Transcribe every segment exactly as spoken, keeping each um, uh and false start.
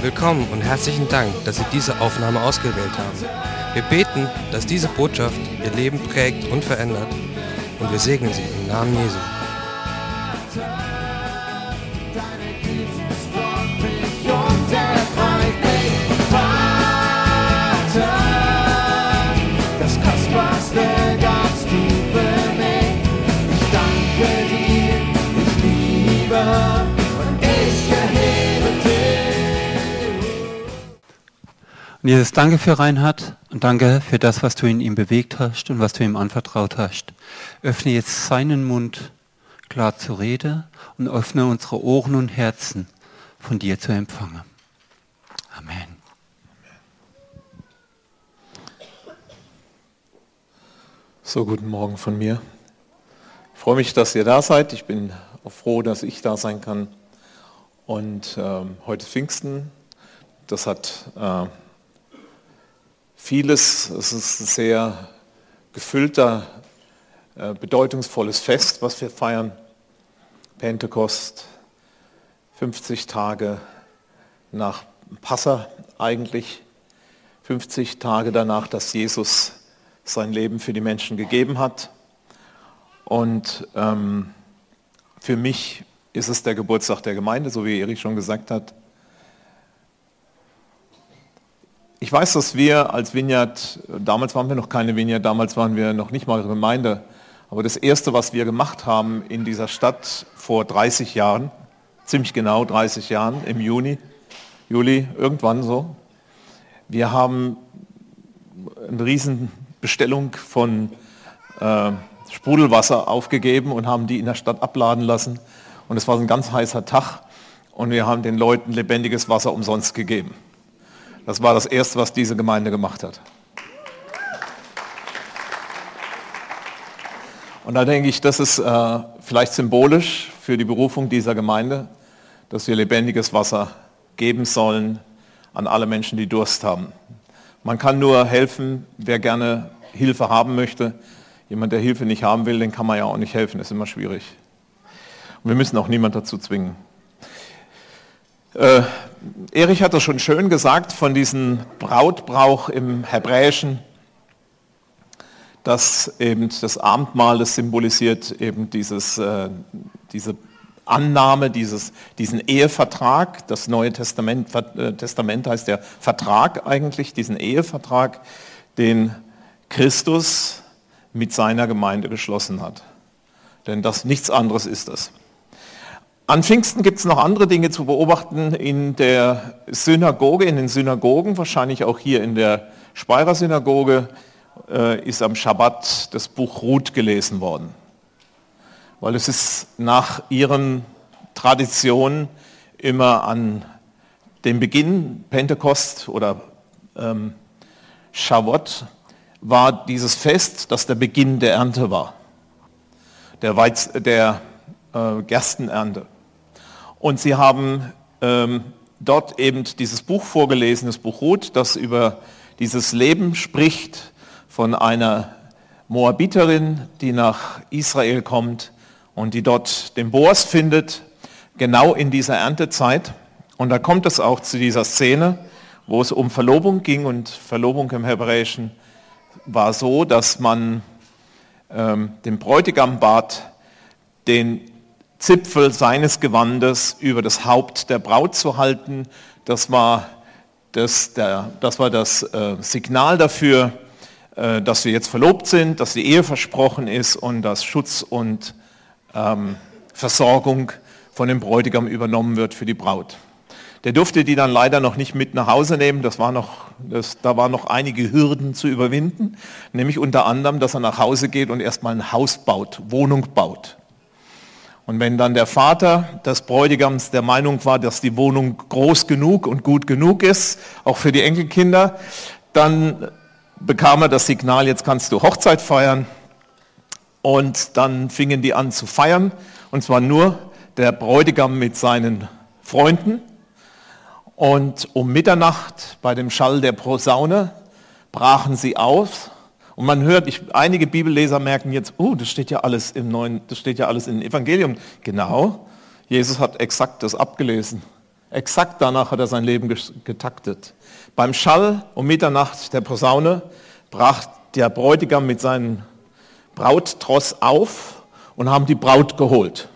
Willkommen und herzlichen Dank, dass Sie diese Aufnahme ausgewählt haben. Wir beten, dass diese Botschaft Ihr Leben prägt und verändert, und wir segnen Sie im Namen Jesu. Das Kostbarste ganz tief für mich. Ich danke dir, ich liebe und ich erhebe dich. Und Jesus, danke für Reinhard und danke für das, was du in ihm bewegt hast und was du ihm anvertraut hast. Öffne jetzt seinen Mund klar zur Rede und öffne unsere Ohren und Herzen von dir zu empfangen. Amen. So, guten Morgen von mir. Ich freue mich, dass ihr da seid. Ich bin auch froh, dass ich da sein kann. Und ähm, heute ist Pfingsten. Das hat äh, vieles. Es ist ein sehr gefüllter, äh, bedeutungsvolles Fest, was wir feiern. Pentekost, fünfzig Tage nach Passa eigentlich. fünfzig Tage danach, dass Jesus sein Leben für die Menschen gegeben hat. Und ähm, für mich ist es der Geburtstag der Gemeinde, so wie Erich schon gesagt hat. Ich weiß, dass wir als Vineyard, damals waren wir noch keine Vineyard, damals waren wir noch nicht mal Gemeinde, aber das Erste, was wir gemacht haben in dieser Stadt vor dreißig Jahren, ziemlich genau dreißig Jahren, im Juni, Juli, irgendwann so, wir haben einen riesen Bestellung von äh, Sprudelwasser aufgegeben und haben die in der Stadt abladen lassen. Und es war ein ganz heißer Tag und wir haben den Leuten lebendiges Wasser umsonst gegeben. Das war das Erste, was diese Gemeinde gemacht hat. Und da denke ich, das ist äh, vielleicht symbolisch für die Berufung dieser Gemeinde, dass wir lebendiges Wasser geben sollen an alle Menschen, die Durst haben. Man kann nur helfen, wer gerne Hilfe haben möchte. Jemand, der Hilfe nicht haben will, den kann man ja auch nicht helfen. Das ist immer schwierig. Und wir müssen auch niemand dazu zwingen. Äh, Erich hat das schon schön gesagt von diesem Brautbrauch im Hebräischen, dass eben das Abendmahl, das symbolisiert eben dieses, äh, diese Annahme, dieses, diesen Ehevertrag. Das Neue Testament, äh, Testament heißt der Vertrag eigentlich, diesen Ehevertrag, den Christus mit seiner Gemeinde geschlossen hat. Denn das, nichts anderes ist das. An Pfingsten gibt es noch andere Dinge zu beobachten in der Synagoge, in den Synagogen, wahrscheinlich auch hier in der Speyerer Synagoge, äh, ist am Schabbat das Buch Ruth gelesen worden. Weil es ist nach ihren Traditionen immer an dem Beginn Pentekost oder ähm, Shavuot war dieses Fest, das der Beginn der Ernte war, der, Weiz, der äh, Gerstenernte. Und sie haben ähm, dort eben dieses Buch vorgelesen, das Buch Ruth, das über dieses Leben spricht von einer Moabiterin, die nach Israel kommt und die dort den Boas findet, genau in dieser Erntezeit. Und da kommt es auch zu dieser Szene, wo es um Verlobung ging, und Verlobung im Hebräischen war so, dass man ähm, den Bräutigam bat, den Zipfel seines Gewandes über das Haupt der Braut zu halten. Das war das, der, das, war das äh, Signal dafür, äh, dass wir jetzt verlobt sind, dass die Ehe versprochen ist und dass Schutz und ähm, Versorgung von dem Bräutigam übernommen wird für die Braut. Der durfte die dann leider noch nicht mit nach Hause nehmen, das war noch, das, da waren noch einige Hürden zu überwinden, nämlich unter anderem, dass er nach Hause geht und erstmal ein Haus baut, Wohnung baut. Und wenn dann der Vater des Bräutigams der Meinung war, dass die Wohnung groß genug und gut genug ist, auch für die Enkelkinder, dann bekam er das Signal, jetzt kannst du Hochzeit feiern. Und dann fingen die an zu feiern, und zwar nur der Bräutigam mit seinen Freunden. Und um Mitternacht bei dem Schall der Posaune brachen sie aus. Und man hört, ich, einige Bibelleser merken jetzt, oh, das steht ja alles im Neuen, das steht ja alles im Evangelium. Genau, Jesus hat exakt das abgelesen. Exakt danach hat er sein Leben getaktet. Beim Schall um Mitternacht der Posaune brach der Bräutigam mit seinem Brautross auf und haben die Braut geholt.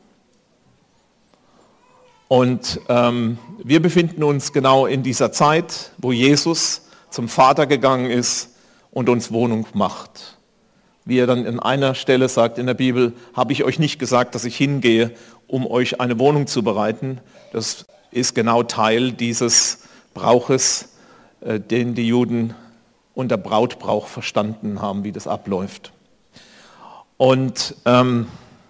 Und ähm, wir befinden uns genau in dieser Zeit, wo Jesus zum Vater gegangen ist und uns Wohnung macht. Wie er dann in einer Stelle sagt in der Bibel, habe ich euch nicht gesagt, dass ich hingehe, um euch eine Wohnung zu bereiten. Das ist genau Teil dieses Brauches, äh, den die Juden unter Brautbrauch verstanden haben, wie das abläuft. Und ähm,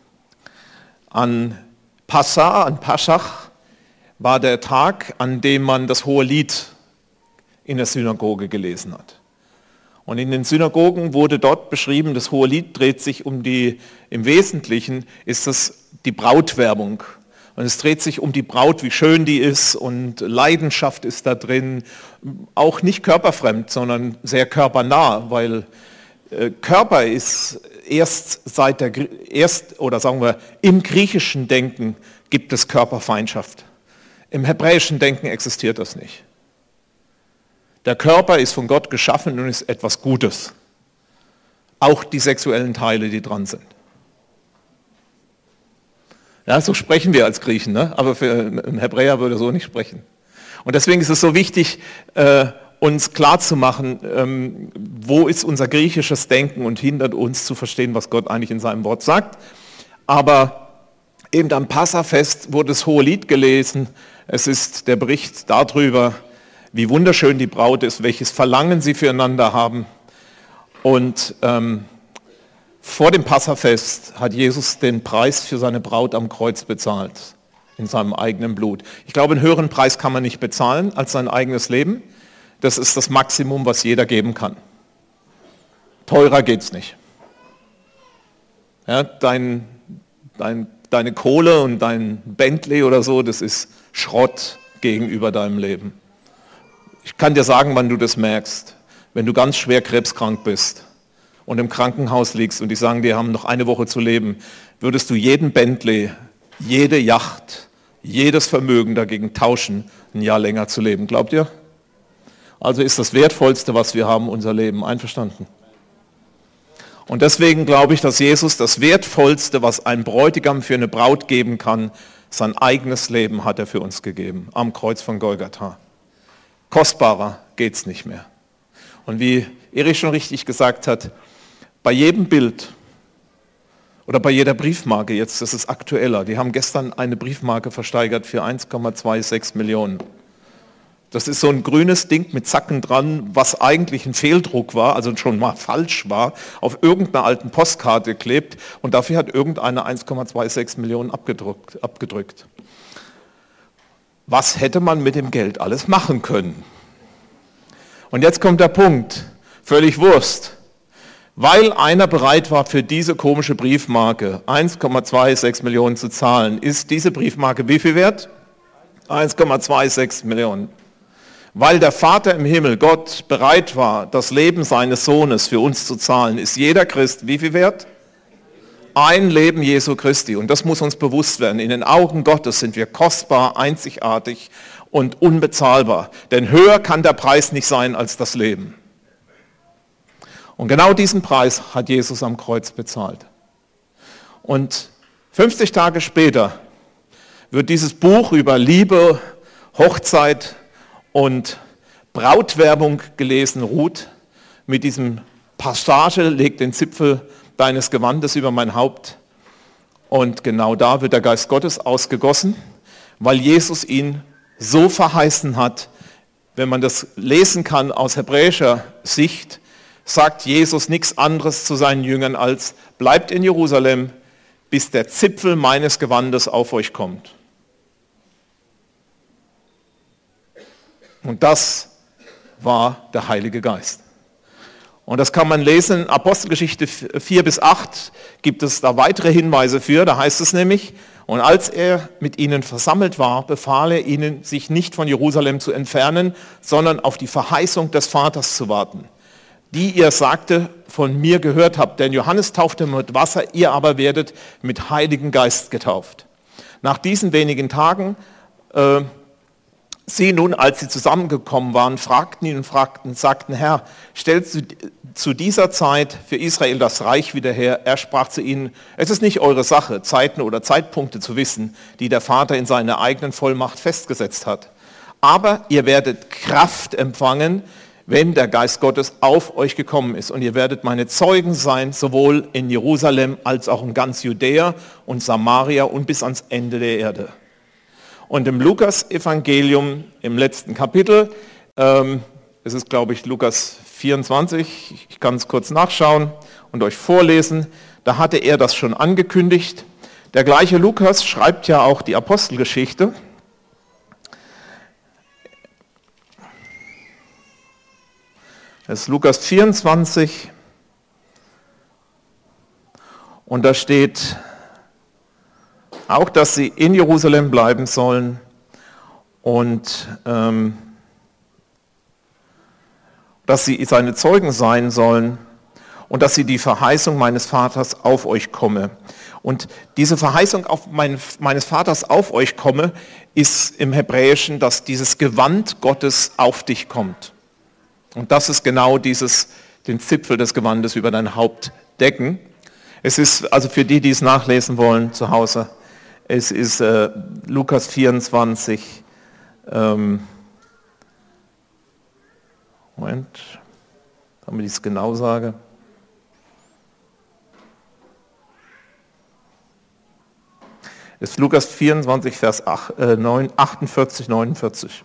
an Passa, an Paschach, war der Tag, an dem man das Hohe Lied in der Synagoge gelesen hat. Und in den Synagogen wurde dort beschrieben, das Hohe Lied dreht sich um die, im Wesentlichen ist das die Brautwerbung. Und es dreht sich um die Braut, wie schön die ist und Leidenschaft ist da drin. Auch nicht körperfremd, sondern sehr körpernah, weil äh, Körper ist erst seit der, erst, oder sagen wir, im griechischen Denken gibt es Körperfeindschaft. Im hebräischen Denken existiert das nicht. Der Körper ist von Gott geschaffen und ist etwas Gutes. Auch die sexuellen Teile, die dran sind. Ja, so sprechen wir als Griechen, ne? Aber für einen Hebräer würde so nicht sprechen. Und deswegen ist es so wichtig, äh, uns klarzumachen, ähm, wo ist unser griechisches Denken und hindert uns zu verstehen, was Gott eigentlich in seinem Wort sagt. Aber eben am Passafest wurde das Hohe Lied gelesen. Es ist der Bericht darüber, wie wunderschön die Braut ist, welches Verlangen sie füreinander haben. Und ähm, vor dem Passafest hat Jesus den Preis für seine Braut am Kreuz bezahlt, in seinem eigenen Blut. Ich glaube, einen höheren Preis kann man nicht bezahlen als sein eigenes Leben. Das ist das Maximum, was jeder geben kann. Teurer geht's nicht. Ja, dein, dein, deine Kohle und dein Bentley oder so, das ist Schrott gegenüber deinem Leben. Ich kann dir sagen, wann du das merkst. Wenn du ganz schwer krebskrank bist und im Krankenhaus liegst und die sagen, die haben noch eine Woche zu leben, würdest du jeden Bentley, jede Yacht, jedes Vermögen dagegen tauschen, ein Jahr länger zu leben. Glaubt ihr? Also ist das Wertvollste, was wir haben, unser Leben. Einverstanden? Und deswegen glaube ich, dass Jesus das Wertvollste, was ein Bräutigam für eine Braut geben kann, sein eigenes Leben hat er für uns gegeben, am Kreuz von Golgatha. Kostbarer geht's nicht mehr. Und wie Erich schon richtig gesagt hat, bei jedem Bild oder bei jeder Briefmarke, jetzt das ist aktueller, die haben gestern eine Briefmarke versteigert für eins Komma sechsundzwanzig Millionen. Das ist so ein grünes Ding mit Zacken dran, was eigentlich ein Fehldruck war, also schon mal falsch war, auf irgendeiner alten Postkarte geklebt und dafür hat irgendeiner eins Komma sechsundzwanzig Millionen abgedrückt, abgedrückt. Was hätte man mit dem Geld alles machen können? Und jetzt kommt der Punkt, völlig Wurst. Weil einer bereit war, für diese komische Briefmarke eins Komma sechsundzwanzig Millionen zu zahlen, ist diese Briefmarke wie viel wert? eins Komma sechsundzwanzig Millionen. Weil der Vater im Himmel, Gott, bereit war, das Leben seines Sohnes für uns zu zahlen, ist jeder Christ wie viel wert? Ein Leben Jesu Christi. Und das muss uns bewusst werden. In den Augen Gottes sind wir kostbar, einzigartig und unbezahlbar. Denn höher kann der Preis nicht sein als das Leben. Und genau diesen Preis hat Jesus am Kreuz bezahlt. Und fünfzig Tage später wird dieses Buch über Liebe, Hochzeit und Brautwerbung gelesen. Ruth mit diesem Passage, legt den Zipfel deines Gewandes über mein Haupt. Und genau da wird der Geist Gottes ausgegossen, weil Jesus ihn so verheißen hat. Wenn man das lesen kann aus hebräischer Sicht, sagt Jesus nichts anderes zu seinen Jüngern als, bleibt in Jerusalem, bis der Zipfel meines Gewandes auf euch kommt. Und das war der Heilige Geist. Und das kann man lesen, in Apostelgeschichte vier bis acht gibt es da weitere Hinweise für, da heißt es nämlich, und als er mit ihnen versammelt war, befahl er ihnen, sich nicht von Jerusalem zu entfernen, sondern auf die Verheißung des Vaters zu warten, die ihr sagte, von mir gehört habt, denn Johannes taufte mit Wasser, ihr aber werdet mit Heiligen Geist getauft. Nach diesen wenigen Tagen äh, Sie nun, als sie zusammengekommen waren, fragten ihn und fragten, sagten, Herr, stellst du zu dieser Zeit für Israel das Reich wieder her? Er sprach zu ihnen, es ist nicht eure Sache, Zeiten oder Zeitpunkte zu wissen, die der Vater in seiner eigenen Vollmacht festgesetzt hat. Aber ihr werdet Kraft empfangen, wenn der Geist Gottes auf euch gekommen ist. Und ihr werdet meine Zeugen sein, sowohl in Jerusalem als auch in ganz Judäa und Samaria und bis ans Ende der Erde. Und im Lukas-Evangelium, im letzten Kapitel, ähm, es ist, glaube ich, Lukas vierundzwanzig, ich kann es kurz nachschauen und euch vorlesen, da hatte er das schon angekündigt. Der gleiche Lukas schreibt ja auch die Apostelgeschichte. Das ist Lukas vierundzwanzig und da steht auch, dass sie in Jerusalem bleiben sollen und ähm, dass sie seine Zeugen sein sollen und dass sie die Verheißung meines Vaters auf euch komme. Und diese Verheißung auf mein, meines Vaters auf euch komme, ist im Hebräischen, dass dieses Gewand Gottes auf dich kommt. Und das ist genau dieses, den Zipfel des Gewandes über dein Haupt decken. Es ist, also für die, die es nachlesen wollen zu Hause, es ist äh, Lukas vierundzwanzig, ähm, Moment, damit ich es genau sage. Es ist Lukas vierundzwanzig, Vers achtundvierzig, neunundvierzig.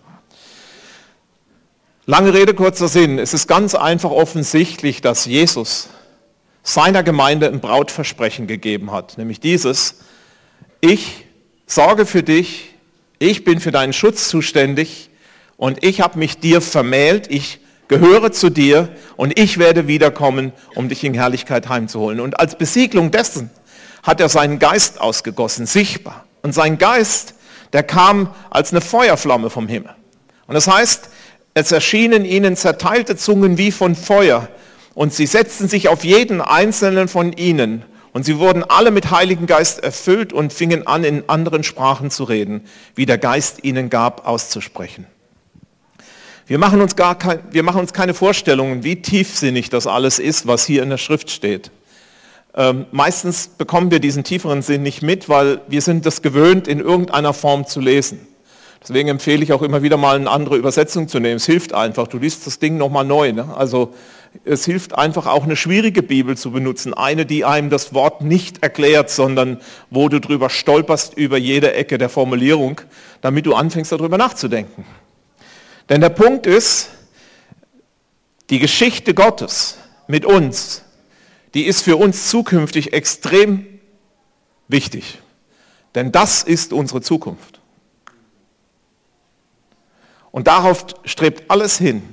Lange Rede, kurzer Sinn. Es ist ganz einfach offensichtlich, dass Jesus seiner Gemeinde ein Brautversprechen gegeben hat, nämlich dieses: Ich sorge für dich, ich bin für deinen Schutz zuständig und ich habe mich dir vermählt, ich gehöre zu dir und ich werde wiederkommen, um dich in Herrlichkeit heimzuholen. Und als Besiegelung dessen hat er seinen Geist ausgegossen, sichtbar. Und sein Geist, der kam als eine Feuerflamme vom Himmel. Und das heißt, es erschienen ihnen zerteilte Zungen wie von Feuer und sie setzten sich auf jeden einzelnen von ihnen und sie wurden alle mit Heiligen Geist erfüllt und fingen an, in anderen Sprachen zu reden, wie der Geist ihnen gab, auszusprechen. Wir machen uns, gar kein, wir machen uns keine Vorstellungen, wie tiefsinnig das alles ist, was hier in der Schrift steht. Ähm, meistens bekommen wir diesen tieferen Sinn nicht mit, weil wir sind das gewöhnt, in irgendeiner Form zu lesen. Deswegen empfehle ich auch immer wieder mal eine andere Übersetzung zu nehmen. Es hilft einfach, du liest das Ding nochmal neu. Ne? Also es hilft einfach auch eine schwierige Bibel zu benutzen. Eine, die einem das Wort nicht erklärt, sondern wo du drüber stolperst über jede Ecke der Formulierung, damit du anfängst darüber nachzudenken. Denn der Punkt ist, die Geschichte Gottes mit uns, die ist für uns zukünftig extrem wichtig. Denn das ist unsere Zukunft. Und darauf strebt alles hin.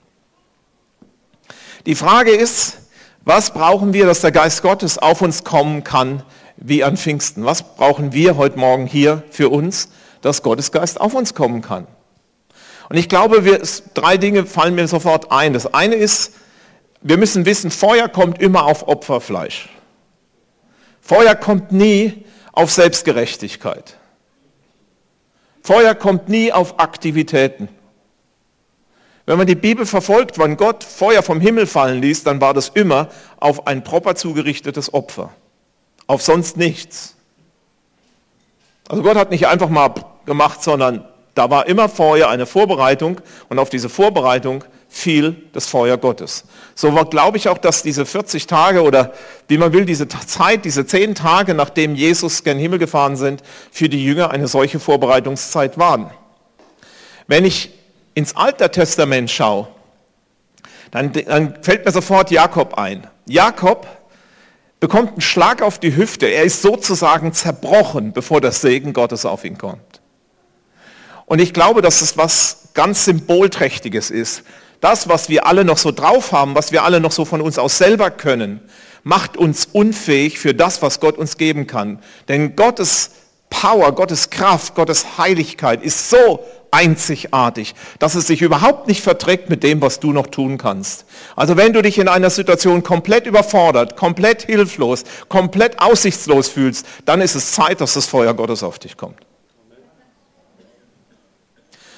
Die Frage ist, was brauchen wir, dass der Geist Gottes auf uns kommen kann, wie an Pfingsten? Was brauchen wir heute Morgen hier für uns, dass Gottes Geist auf uns kommen kann? Und ich glaube, wir, drei Dinge fallen mir sofort ein. Das eine ist, wir müssen wissen, Feuer kommt immer auf Opferfleisch. Feuer kommt nie auf Selbstgerechtigkeit. Feuer kommt nie auf Aktivitäten. Wenn man die Bibel verfolgt, wann Gott Feuer vom Himmel fallen ließ, dann war das immer auf ein proper zugerichtetes Opfer. Auf sonst nichts. Also Gott hat nicht einfach mal gemacht, sondern da war immer Feuer, eine Vorbereitung, und auf diese Vorbereitung fiel das Feuer Gottes. So war, glaube ich, auch, dass diese vierzig Tage oder wie man will, diese Zeit, diese zehn Tage, nachdem Jesus gen Himmel gefahren sind, für die Jünger eine solche Vorbereitungszeit waren. Wenn ich ins Alte Testament schaue, dann, dann fällt mir sofort Jakob ein. Jakob bekommt einen Schlag auf die Hüfte. Er ist sozusagen zerbrochen, bevor der Segen Gottes auf ihn kommt. Und ich glaube, dass es was ganz Symbolträchtiges ist. Das, was wir alle noch so drauf haben, was wir alle noch so von uns aus selber können, macht uns unfähig für das, was Gott uns geben kann. Denn Gottes Power, Gottes Kraft, Gottes Heiligkeit ist so einzigartig, dass es sich überhaupt nicht verträgt mit dem, was du noch tun kannst. Also wenn du dich in einer Situation komplett überfordert, komplett hilflos, komplett aussichtslos fühlst, dann ist es Zeit, dass das Feuer Gottes auf dich kommt.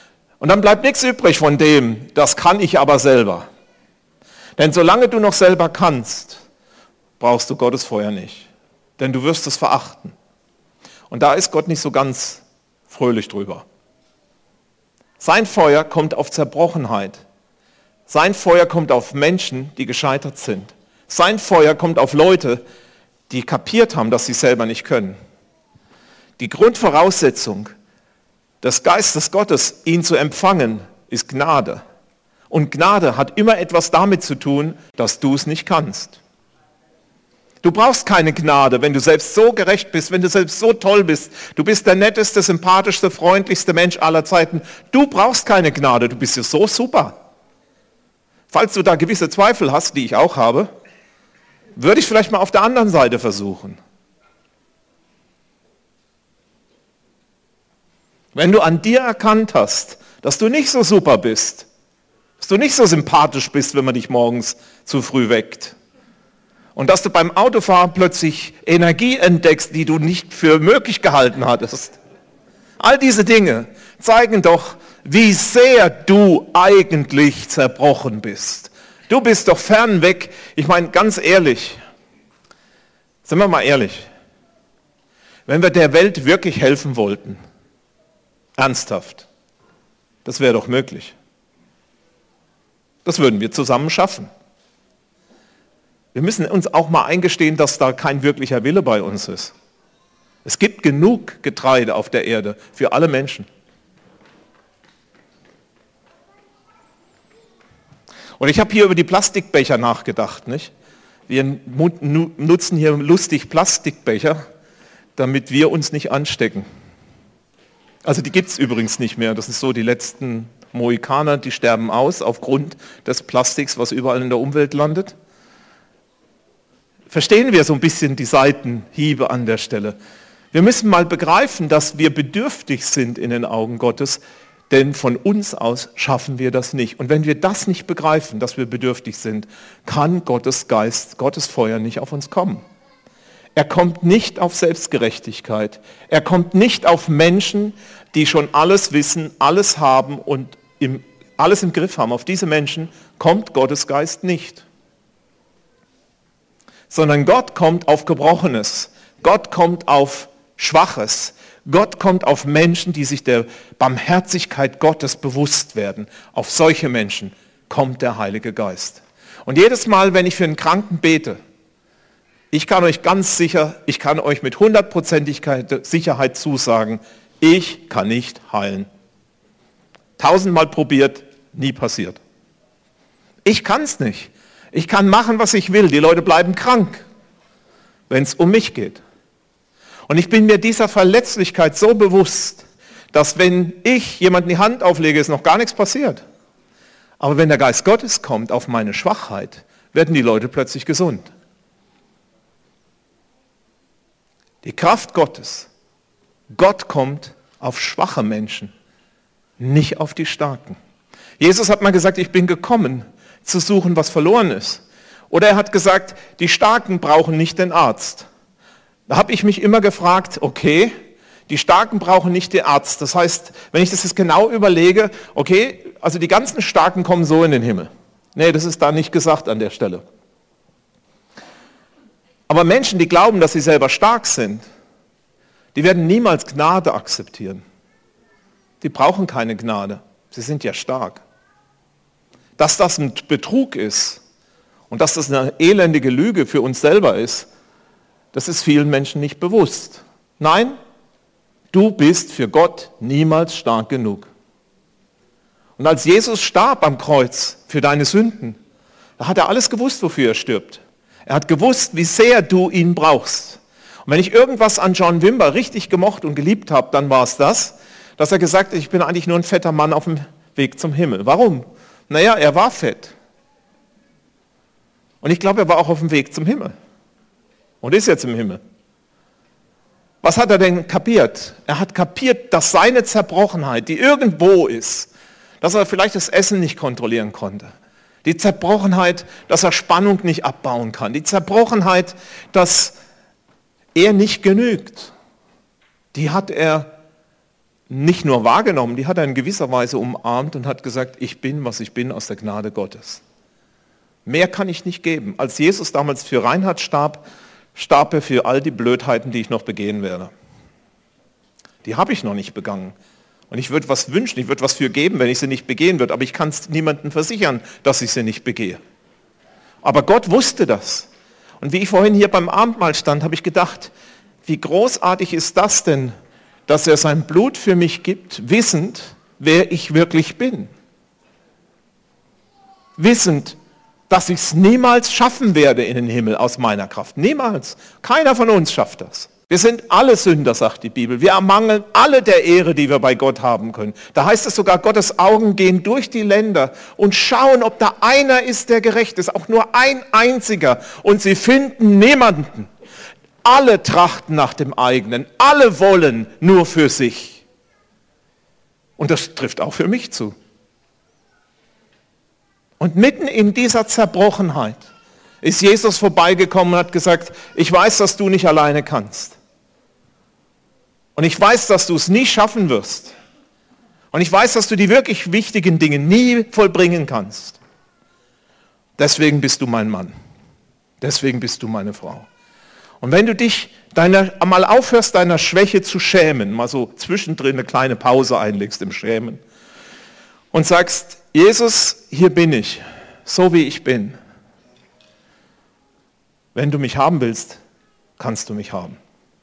Und dann bleibt nichts übrig von dem, das kann ich aber selber. Denn solange du noch selber kannst, brauchst du Gottes Feuer nicht. Denn du wirst es verachten. Und da ist Gott nicht so ganz fröhlich drüber. Sein Feuer kommt auf Zerbrochenheit. Sein Feuer kommt auf Menschen, die gescheitert sind. Sein Feuer kommt auf Leute, die kapiert haben, dass sie selber nicht können. Die Grundvoraussetzung des Geistes Gottes, ihn zu empfangen, ist Gnade. Und Gnade hat immer etwas damit zu tun, dass du es nicht kannst. Du brauchst keine Gnade, wenn du selbst so gerecht bist, wenn du selbst so toll bist. Du bist der netteste, sympathischste, freundlichste Mensch aller Zeiten. Du brauchst keine Gnade, du bist ja so super. Falls du da gewisse Zweifel hast, die ich auch habe, würde ich vielleicht mal auf der anderen Seite versuchen. Wenn du an dir erkannt hast, dass du nicht so super bist, dass du nicht so sympathisch bist, wenn man dich morgens zu früh weckt, und dass du beim Autofahren plötzlich Energie entdeckst, die du nicht für möglich gehalten hattest. All diese Dinge zeigen doch, wie sehr du eigentlich zerbrochen bist. Du bist doch fernweg. Ich meine, ganz ehrlich, sind wir mal ehrlich, wenn wir der Welt wirklich helfen wollten, ernsthaft, das wäre doch möglich. Das würden wir zusammen schaffen. Wir müssen uns auch mal eingestehen, dass da kein wirklicher Wille bei uns ist. Es gibt genug Getreide auf der Erde für alle Menschen. Und ich habe hier über die Plastikbecher nachgedacht, nicht? Wir nutzen hier lustig Plastikbecher, damit wir uns nicht anstecken. Also die gibt es übrigens nicht mehr. Das ist so, die letzten Mohikaner, die sterben aus aufgrund des Plastiks, was überall in der Umwelt landet. Verstehen wir so ein bisschen die Seitenhiebe an der Stelle. Wir müssen mal begreifen, dass wir bedürftig sind in den Augen Gottes, denn von uns aus schaffen wir das nicht. Und wenn wir das nicht begreifen, dass wir bedürftig sind, kann Gottes Geist, Gottes Feuer nicht auf uns kommen. Er kommt nicht auf Selbstgerechtigkeit. Er kommt nicht auf Menschen, die schon alles wissen, alles haben und im, alles im Griff haben. Auf diese Menschen kommt Gottes Geist nicht. Sondern Gott kommt auf Gebrochenes. Gott kommt auf Schwaches. Gott kommt auf Menschen, die sich der Barmherzigkeit Gottes bewusst werden. Auf solche Menschen kommt der Heilige Geist. Und jedes Mal, wenn ich für einen Kranken bete, ich kann euch ganz sicher, ich kann euch mit hundertprozentiger Sicherheit zusagen, ich kann nicht heilen. Tausendmal probiert, nie passiert. Ich kann es nicht. Ich kann machen, was ich will. Die Leute bleiben krank, wenn es um mich geht. Und ich bin mir dieser Verletzlichkeit so bewusst, dass wenn ich jemandem die Hand auflege, ist noch gar nichts passiert. Aber wenn der Geist Gottes kommt auf meine Schwachheit, werden die Leute plötzlich gesund. Die Kraft Gottes. Gott kommt auf schwache Menschen, nicht auf die Starken. Jesus hat mal gesagt, ich bin gekommen, zu suchen, was verloren ist. Oder er hat gesagt, die Starken brauchen nicht den Arzt. Da habe ich mich immer gefragt, okay, die Starken brauchen nicht den Arzt. Das heißt, wenn ich das jetzt genau überlege, okay, also die ganzen Starken kommen so in den Himmel. Nee, das ist da nicht gesagt an der Stelle. Aber Menschen, die glauben, dass sie selber stark sind, die werden niemals Gnade akzeptieren. Die brauchen keine Gnade. Sie sind ja stark. Dass das ein Betrug ist und dass das eine elendige Lüge für uns selber ist, das ist vielen Menschen nicht bewusst. Nein, du bist für Gott niemals stark genug. Und als Jesus starb am Kreuz für deine Sünden, da hat er alles gewusst, wofür er stirbt. Er hat gewusst, wie sehr du ihn brauchst. Und wenn ich irgendwas an John Wimber richtig gemocht und geliebt habe, dann war es das, dass er gesagt hat, ich bin eigentlich nur ein fetter Mann auf dem Weg zum Himmel. Warum? Naja, er war fett. Und ich glaube, er war auch auf dem Weg zum Himmel. Und ist jetzt im Himmel. Was hat er denn kapiert? Er hat kapiert, dass seine Zerbrochenheit, die irgendwo ist, dass er vielleicht das Essen nicht kontrollieren konnte. Die Zerbrochenheit, dass er Spannung nicht abbauen kann. Die Zerbrochenheit, dass er nicht genügt. Die hat er nicht nur wahrgenommen, die hat er in gewisser Weise umarmt und hat gesagt, ich bin, was ich bin, aus der Gnade Gottes. Mehr kann ich nicht geben. Als Jesus damals für Reinhard starb, starb er für all die Blödheiten, die ich noch begehen werde. Die habe ich noch nicht begangen. Und ich würde was wünschen, ich würde was für geben, wenn ich sie nicht begehen würde, aber ich kann es niemandem versichern, dass ich sie nicht begehe. Aber Gott wusste das. Und wie ich vorhin hier beim Abendmahl stand, habe ich gedacht, wie großartig ist das denn, dass er sein Blut für mich gibt, wissend, wer ich wirklich bin. Wissend, dass ich es niemals schaffen werde in den Himmel aus meiner Kraft. Niemals. Keiner von uns schafft das. Wir sind alle Sünder, sagt die Bibel. Wir ermangeln alle der Ehre, die wir bei Gott haben können. Da heißt es sogar, Gottes Augen gehen durch die Länder und schauen, ob da einer ist, der gerecht ist. Auch nur ein einziger. Und sie finden niemanden. Alle trachten nach dem eigenen. Alle wollen nur für sich. Und das trifft auch für mich zu. Und mitten in dieser Zerbrochenheit ist Jesus vorbeigekommen und hat gesagt, ich weiß, dass du nicht alleine kannst. Und ich weiß, dass du es nie schaffen wirst. Und ich weiß, dass du die wirklich wichtigen Dinge nie vollbringen kannst. Deswegen bist du mein Mann. Deswegen bist du meine Frau. Und wenn du dich deiner, mal aufhörst, deiner Schwäche zu schämen, mal so zwischendrin eine kleine Pause einlegst im Schämen und sagst, Jesus, hier bin ich, so wie ich bin. Wenn du mich haben willst, kannst du mich haben.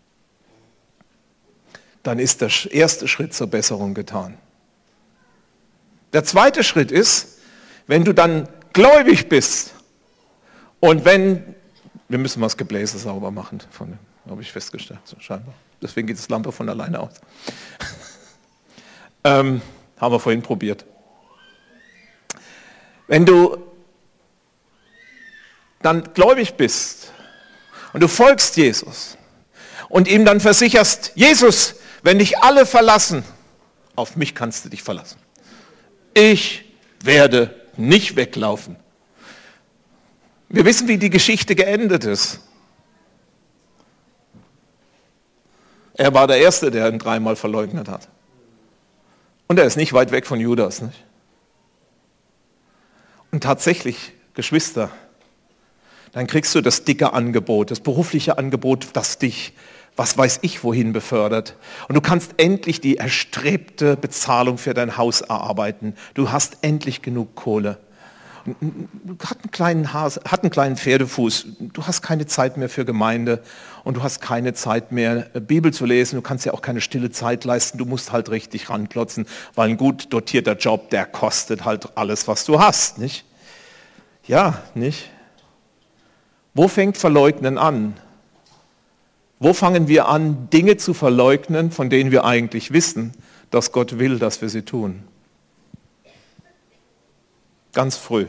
Dann ist der erste Schritt zur Besserung getan. Der zweite Schritt ist, wenn du dann gläubig bist und wenn, wir müssen mal das Gebläse sauber machen, von, habe ich festgestellt, so scheinbar. Deswegen geht das Lampe von alleine aus. ähm, haben wir vorhin probiert. Wenn du dann gläubig bist und du folgst Jesus und ihm dann versicherst, Jesus, wenn dich alle verlassen, auf mich kannst du dich verlassen. Ich werde nicht weglaufen. Wir wissen, wie die Geschichte geendet ist. Er war der Erste, der ihn dreimal verleugnet hat. Und er ist nicht weit weg von Judas, nicht? Und tatsächlich, Geschwister, dann kriegst du das dicke Angebot, das berufliche Angebot, das dich, was weiß ich, wohin befördert. Und du kannst endlich die erstrebte Bezahlung für dein Haus erarbeiten. Du hast endlich genug Kohle. Du hast einen kleinen Hase, hat einen kleinen Pferdefuß. Du hast keine Zeit mehr für Gemeinde und du hast keine Zeit mehr, Bibel zu lesen. Du kannst ja auch keine stille Zeit leisten. Du musst halt richtig ranklotzen, weil ein gut dotierter Job, der kostet halt alles, was du hast, nicht? Ja, nicht? Wo fängt Verleugnen an? Wo fangen wir an, Dinge zu verleugnen, von denen wir eigentlich wissen, dass Gott will, dass wir sie tun? Ganz früh.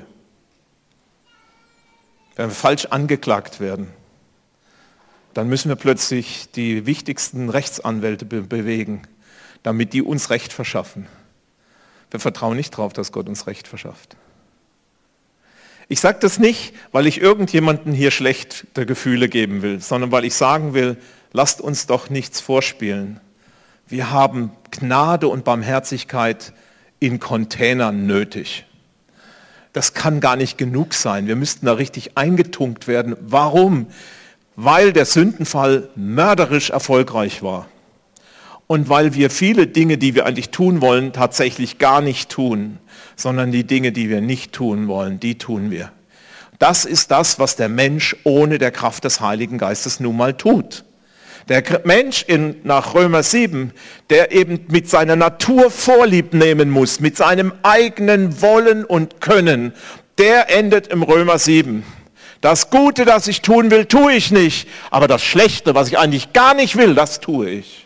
Wenn wir falsch angeklagt werden, dann müssen wir plötzlich die wichtigsten Rechtsanwälte be- bewegen, damit die uns Recht verschaffen. Wir vertrauen nicht darauf, dass Gott uns Recht verschafft. Ich sage das nicht, weil ich irgendjemandem hier schlechte Gefühle geben will, sondern weil ich sagen will, lasst uns doch nichts vorspielen. Wir haben Gnade und Barmherzigkeit in Containern nötig. Das kann gar nicht genug sein. Wir müssten da richtig eingetunkt werden. Warum? Weil der Sündenfall mörderisch erfolgreich war. Und weil wir viele Dinge, die wir eigentlich tun wollen, tatsächlich gar nicht tun, sondern die Dinge, die wir nicht tun wollen, die tun wir. Das ist das, was der Mensch ohne der Kraft des Heiligen Geistes nun mal tut. Der Mensch in, nach Römer sieben, der eben mit seiner Natur Vorlieb nehmen muss, mit seinem eigenen Wollen und Können, der endet im Römer sieben. Das Gute, das ich tun will, tue ich nicht, aber das Schlechte, was ich eigentlich gar nicht will, das tue ich.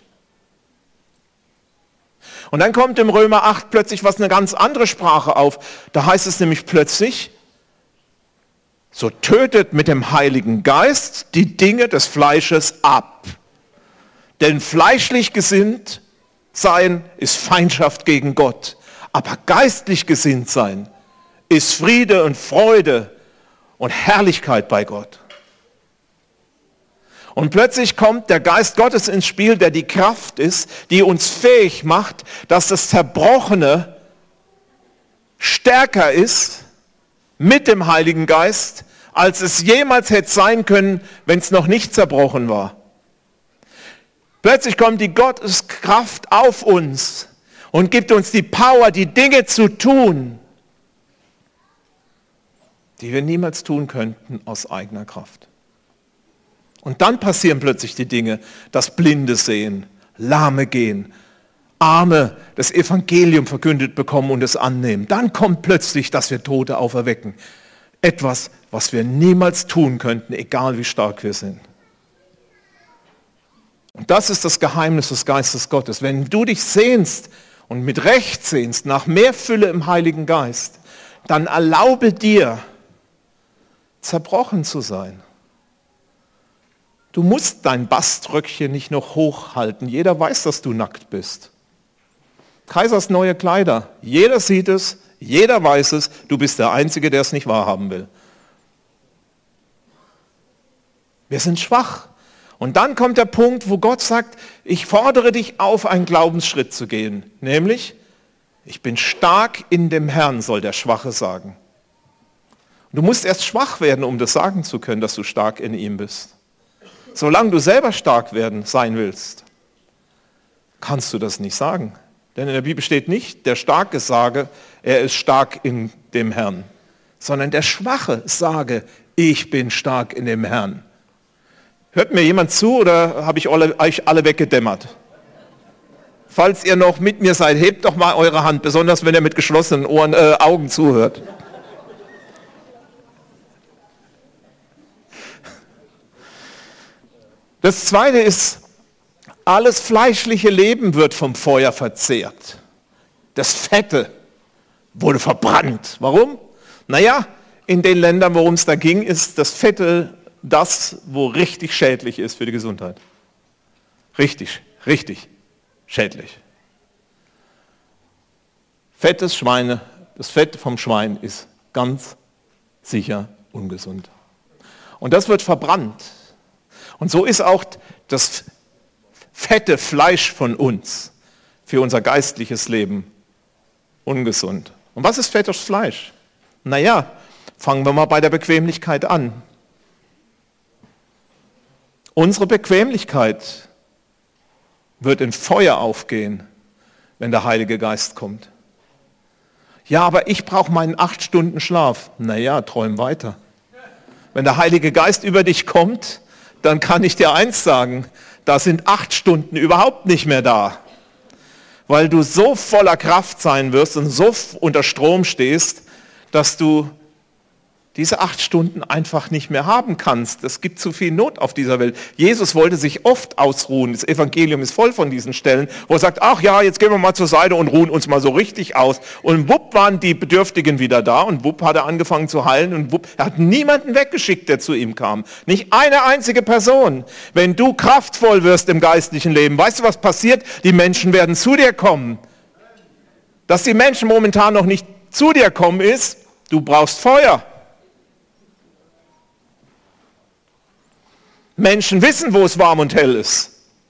Und dann kommt im Römer acht plötzlich was eine ganz andere Sprache auf. Da heißt es nämlich plötzlich, so tötet mit dem Heiligen Geist die Dinge des Fleisches ab. Denn fleischlich gesinnt sein ist Feindschaft gegen Gott. Aber geistlich gesinnt sein ist Friede und Freude und Herrlichkeit bei Gott. Und plötzlich kommt der Geist Gottes ins Spiel, der die Kraft ist, die uns fähig macht, dass das Zerbrochene stärker ist mit dem Heiligen Geist, als es jemals hätte sein können, wenn es noch nicht zerbrochen war. Plötzlich kommt die Gotteskraft auf uns und gibt uns die Power, die Dinge zu tun, die wir niemals tun könnten aus eigener Kraft. Und dann passieren plötzlich die Dinge, dass Blinde sehen, Lahme gehen, Arme das Evangelium verkündet bekommen und es annehmen. Dann kommt plötzlich, dass wir Tote auferwecken. Etwas, was wir niemals tun könnten, egal wie stark wir sind. Und das ist das Geheimnis des Geistes Gottes. Wenn du dich sehnst und mit Recht sehnst nach mehr Fülle im Heiligen Geist, dann erlaube dir, zerbrochen zu sein. Du musst dein Baströckchen nicht noch hochhalten. Jeder weiß, dass du nackt bist. Kaisers neue Kleider. Jeder sieht es, jeder weiß es. Du bist der Einzige, der es nicht wahrhaben will. Wir sind schwach. Und dann kommt der Punkt, wo Gott sagt, ich fordere dich auf, einen Glaubensschritt zu gehen. Nämlich, ich bin stark in dem Herrn, soll der Schwache sagen. Du musst erst schwach werden, um das sagen zu können, dass du stark in ihm bist. Solange du selber stark werden sein willst, kannst du das nicht sagen. Denn in der Bibel steht nicht, der Starke sage, er ist stark in dem Herrn, sondern der Schwache sage, ich bin stark in dem Herrn. Hört mir jemand zu oder habe ich euch alle weggedämmert? Falls ihr noch mit mir seid, hebt doch mal eure Hand, besonders wenn ihr mit geschlossenen Ohren, äh, Augen zuhört. Das Zweite ist, alles fleischliche Leben wird vom Feuer verzehrt. Das Fette wurde verbrannt. Warum? Naja, in den Ländern, worum es da ging, ist das Fette das, wo richtig schädlich ist für die Gesundheit. Richtig, richtig schädlich. Fettes Schweine, das Fett vom Schwein ist ganz sicher ungesund. Und das wird verbrannt. Und so ist auch das fette Fleisch von uns für unser geistliches Leben ungesund. Und was ist fettes Fleisch? Naja, fangen wir mal bei der Bequemlichkeit an. Unsere Bequemlichkeit wird in Feuer aufgehen, wenn der Heilige Geist kommt. Ja, aber ich brauche meinen acht Stunden Schlaf. Naja, träum weiter. Wenn der Heilige Geist über dich kommt, dann kann ich dir eins sagen, da sind acht Stunden überhaupt nicht mehr da. Weil du so voller Kraft sein wirst und so unter Strom stehst, dass du diese acht Stunden einfach nicht mehr haben kannst. Es gibt zu viel Not auf dieser Welt. Jesus wollte sich oft ausruhen. Das Evangelium ist voll von diesen Stellen, wo er sagt, ach ja, jetzt gehen wir mal zur Seite und ruhen uns mal so richtig aus. Und wupp waren die Bedürftigen wieder da und wupp hat er angefangen zu heilen und wupp, er hat niemanden weggeschickt, der zu ihm kam. Nicht eine einzige Person. Wenn du kraftvoll wirst im geistlichen Leben, weißt du, was passiert? Die Menschen werden zu dir kommen. Dass die Menschen momentan noch nicht zu dir kommen ist, du brauchst Feuer. Menschen wissen, wo es warm und hell ist.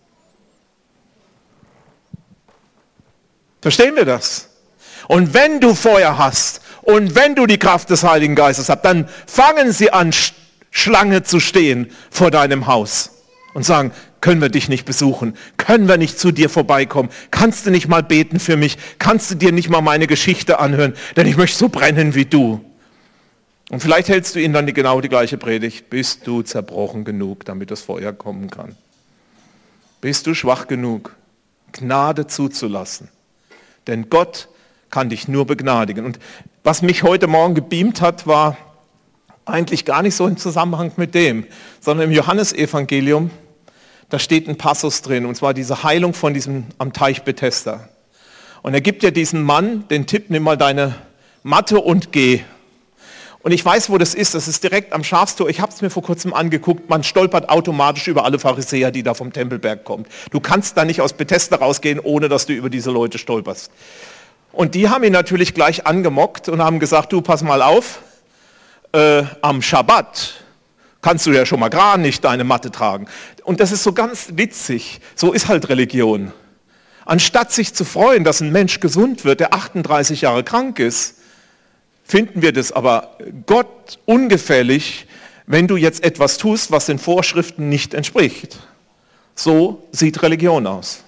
Verstehen wir das? Und wenn du Feuer hast und wenn du die Kraft des Heiligen Geistes hast, dann fangen sie an, Schlange zu stehen vor deinem Haus und sagen, können wir dich nicht besuchen? Können wir nicht zu dir vorbeikommen? Kannst du nicht mal beten für mich? Kannst du dir nicht mal meine Geschichte anhören? Denn ich möchte so brennen wie du. Und vielleicht hältst du ihnen dann die, genau die gleiche Predigt. Bist du zerbrochen genug, damit das Feuer kommen kann? Bist du schwach genug, Gnade zuzulassen? Denn Gott kann dich nur begnadigen. Und was mich heute Morgen gebeamt hat, war eigentlich gar nicht so im Zusammenhang mit dem, sondern im Johannesevangelium, da steht ein Passus drin, und zwar diese Heilung von diesem am Teich Bethesda. Und er gibt ja diesen Mann den Tipp, nimm mal deine Matte und geh. Und ich weiß, wo das ist. Das ist direkt am Schafstor. Ich habe es mir vor kurzem angeguckt. Man stolpert automatisch über alle Pharisäer, die da vom Tempelberg kommen. Du kannst da nicht aus Bethesda rausgehen, ohne dass du über diese Leute stolperst. Und die haben ihn natürlich gleich angemockt und haben gesagt, du, pass mal auf, äh, am Schabbat kannst du ja schon mal gar nicht deine Matte tragen. Und das ist so ganz witzig. So ist halt Religion. Anstatt sich zu freuen, dass ein Mensch gesund wird, der achtunddreißig Jahre krank ist, finden wir das aber Gott ungefällig, wenn du jetzt etwas tust, was den Vorschriften nicht entspricht. So sieht Religion aus.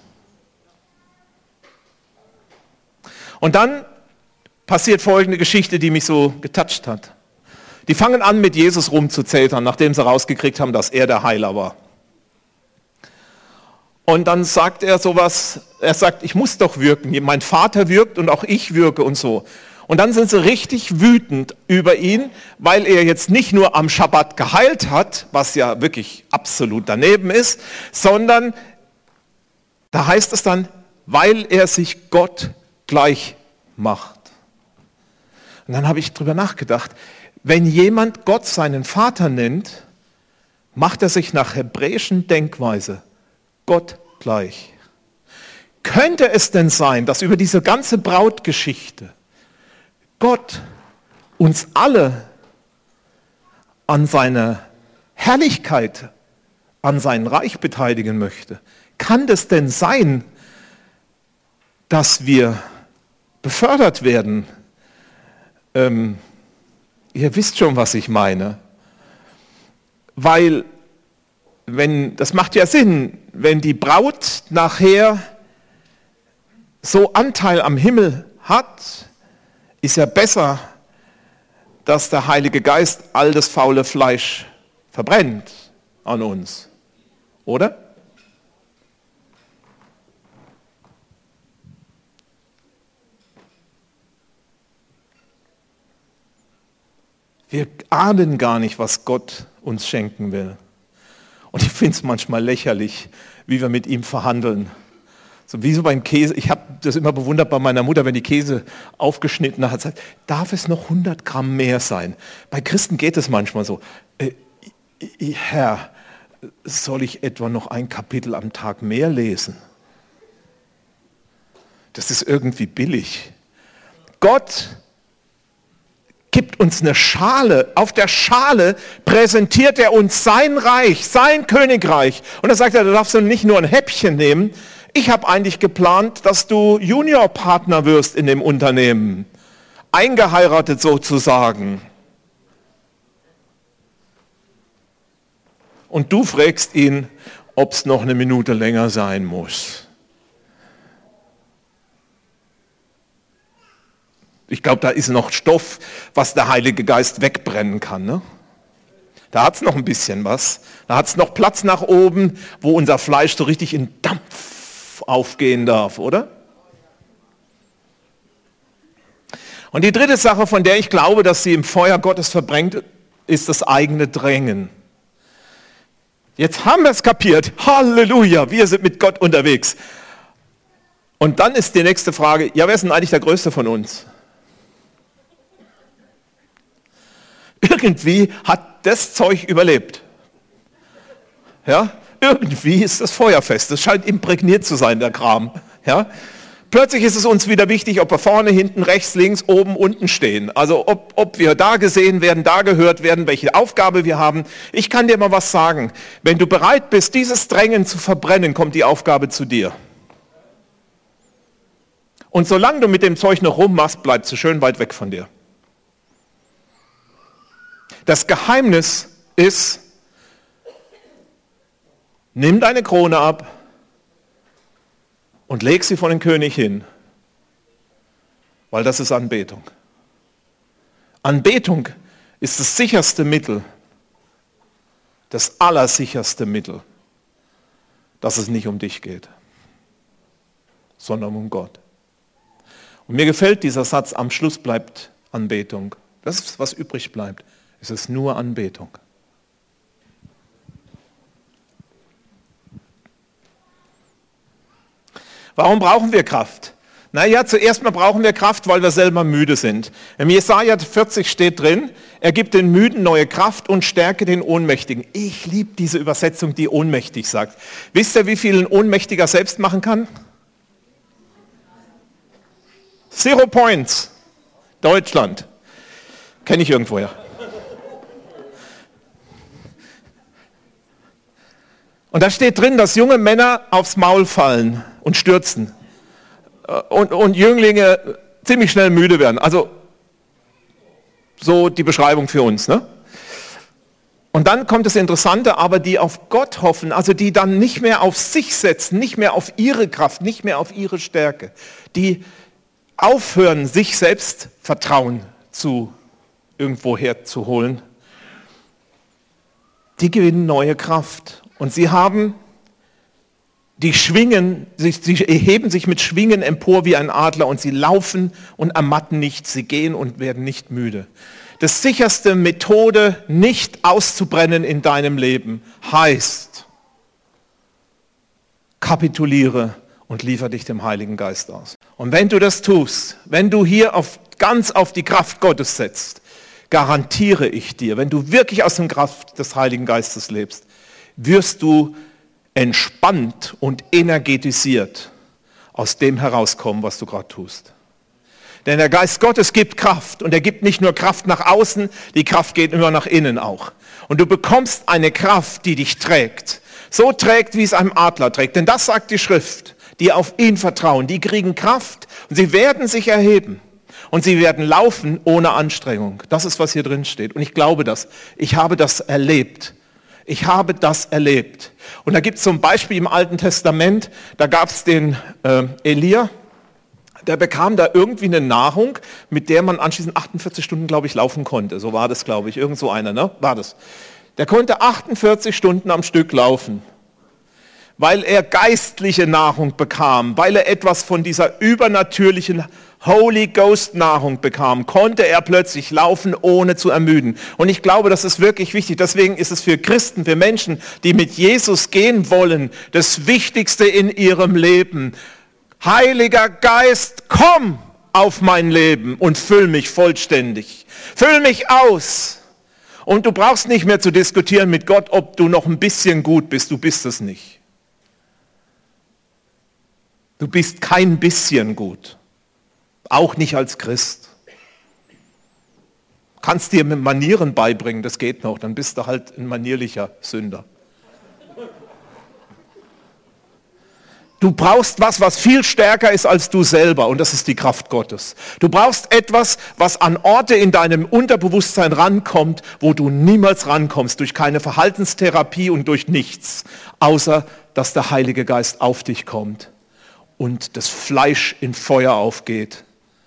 Und dann passiert folgende Geschichte, die mich so getoucht hat. Die fangen an, mit Jesus rumzuzetern, nachdem sie rausgekriegt haben, dass er der Heiler war. Und dann sagt er sowas, er sagt, ich muss doch wirken, mein Vater wirkt und auch ich wirke und so. Und dann sind sie richtig wütend über ihn, weil er jetzt nicht nur am Schabbat geheilt hat, was ja wirklich absolut daneben ist, sondern da heißt es dann, weil er sich Gott gleich macht. Und dann habe ich drüber nachgedacht, wenn jemand Gott seinen Vater nennt, macht er sich nach hebräischen Denkweise Gott gleich. Könnte es denn sein, dass über diese ganze Brautgeschichte Gott uns alle an seiner Herrlichkeit, an sein Reich beteiligen möchte? Kann das denn sein, dass wir befördert werden? Ähm, ihr wisst schon, was ich meine. Weil, wenn, das macht ja Sinn, wenn die Braut nachher so Anteil am Himmel hat, ist ja besser, dass der Heilige Geist all das faule Fleisch verbrennt an uns, oder? Wir ahnen gar nicht, was Gott uns schenken will. Und ich finde es manchmal lächerlich, wie wir mit ihm verhandeln. So wie so beim Käse, ich habe das immer bewundert bei meiner Mutter, wenn die Käse aufgeschnitten hat, sagt, darf es noch hundert Gramm mehr sein? Bei Christen geht es manchmal so, äh, Herr, soll ich etwa noch ein Kapitel am Tag mehr lesen? Das ist irgendwie billig. Gott gibt uns eine Schale. Auf der Schale präsentiert er uns sein Reich, sein Königreich. Und da sagt er, du darfst nicht nur ein Häppchen nehmen. Ich habe eigentlich geplant, dass du Juniorpartner wirst in dem Unternehmen. Eingeheiratet sozusagen. Und du fragst ihn, ob es noch eine Minute länger sein muss. Ich glaube, da ist noch Stoff, was der Heilige Geist wegbrennen kann. Ne? Da hat es noch ein bisschen was. Da hat es noch Platz nach oben, wo unser Fleisch so richtig in Dampf aufgehen darf, oder? Und die dritte Sache, von der ich glaube, dass sie im Feuer Gottes verbrennt, ist das eigene Drängen. Jetzt haben wir es kapiert. Halleluja, wir sind mit Gott unterwegs. Und dann ist die nächste Frage, ja, wer ist denn eigentlich der Größte von uns? Irgendwie hat das Zeug überlebt. Ja, irgendwie ist das feuerfest. Das scheint imprägniert zu sein, der Kram. Ja? Plötzlich ist es uns wieder wichtig, ob wir vorne, hinten, rechts, links, oben, unten stehen. Also ob, ob wir da gesehen werden, da gehört werden, welche Aufgabe wir haben. Ich kann dir mal was sagen. Wenn du bereit bist, dieses Drängen zu verbrennen, kommt die Aufgabe zu dir. Und solange du mit dem Zeug noch rummachst, bleibt sie schön weit weg von dir. Das Geheimnis ist, nimm deine Krone ab und leg sie vor den König hin, weil das ist Anbetung. Anbetung ist das sicherste Mittel, das allersicherste Mittel, dass es nicht um dich geht, sondern um Gott. Und mir gefällt dieser Satz, am Schluss bleibt Anbetung. Das ist, was übrig bleibt. Es ist nur Anbetung. Warum brauchen wir Kraft? Naja, zuerst mal brauchen wir Kraft, weil wir selber müde sind. Im Jesaja vierzig steht drin, er gibt den Müden neue Kraft und Stärke den Ohnmächtigen. Ich liebe diese Übersetzung, die ohnmächtig sagt. Wisst ihr, wie viel ein Ohnmächtiger selbst machen kann? Zero Points. Deutschland. Kenne ich irgendwoher. Und da steht drin, dass junge Männer aufs Maul fallen und stürzen und, und Jünglinge ziemlich schnell müde werden. Also so die Beschreibung für uns. Ne? Und dann kommt das Interessante, aber die auf Gott hoffen, also die dann nicht mehr auf sich setzen, nicht mehr auf ihre Kraft, nicht mehr auf ihre Stärke, die aufhören, sich selbst Vertrauen zu irgendwo herzuholen, die gewinnen neue Kraft. Und sie haben die Schwingen, sie, sie erheben sich mit Schwingen empor wie ein Adler und sie laufen und ermatten nicht, sie gehen und werden nicht müde. Das sicherste Methode, nicht auszubrennen in deinem Leben, heißt, kapituliere und liefere dich dem Heiligen Geist aus. Und wenn du das tust, wenn du hier auf, ganz auf die Kraft Gottes setzt, garantiere ich dir, wenn du wirklich aus der Kraft des Heiligen Geistes lebst, wirst du entspannt und energetisiert aus dem herauskommen, was du gerade tust. Denn der Geist Gottes gibt Kraft und er gibt nicht nur Kraft nach außen, die Kraft geht immer nach innen auch. Und du bekommst eine Kraft, die dich trägt. So trägt, wie es einem Adler trägt. Denn das sagt die Schrift, die auf ihn vertrauen, die kriegen Kraft und sie werden sich erheben. Und sie werden laufen ohne Anstrengung. Das ist, was hier drin steht. Und ich glaube das. Ich habe das erlebt. Ich habe das erlebt. Und da gibt es so ein Beispiel im Alten Testament. Da gab es den äh, Elia. Der bekam da irgendwie eine Nahrung, mit der man anschließend achtundvierzig Stunden, glaube ich, laufen konnte. So war das, glaube ich. Irgend so einer, ne? War das. Der konnte achtundvierzig Stunden am Stück laufen. Weil er geistliche Nahrung bekam, weil er etwas von dieser übernatürlichen Holy Ghost Nahrung bekam, konnte er plötzlich laufen, ohne zu ermüden. Und ich glaube, das ist wirklich wichtig. Deswegen ist es für Christen, für Menschen, die mit Jesus gehen wollen, das Wichtigste in ihrem Leben. Heiliger Geist, komm auf mein Leben und füll mich vollständig. Füll mich aus. Und du brauchst nicht mehr zu diskutieren mit Gott, ob du noch ein bisschen gut bist. Du bist es nicht. Du bist kein bisschen gut. Auch nicht als Christ. Kannst dir mit Manieren beibringen, das geht noch, dann bist du halt ein manierlicher Sünder. Du brauchst was, was viel stärker ist als du selber und das ist die Kraft Gottes. Du brauchst etwas, was an Orte in deinem Unterbewusstsein rankommt, wo du niemals rankommst, durch keine Verhaltenstherapie und durch nichts, außer dass der Heilige Geist auf dich kommt und das Fleisch in Feuer aufgeht.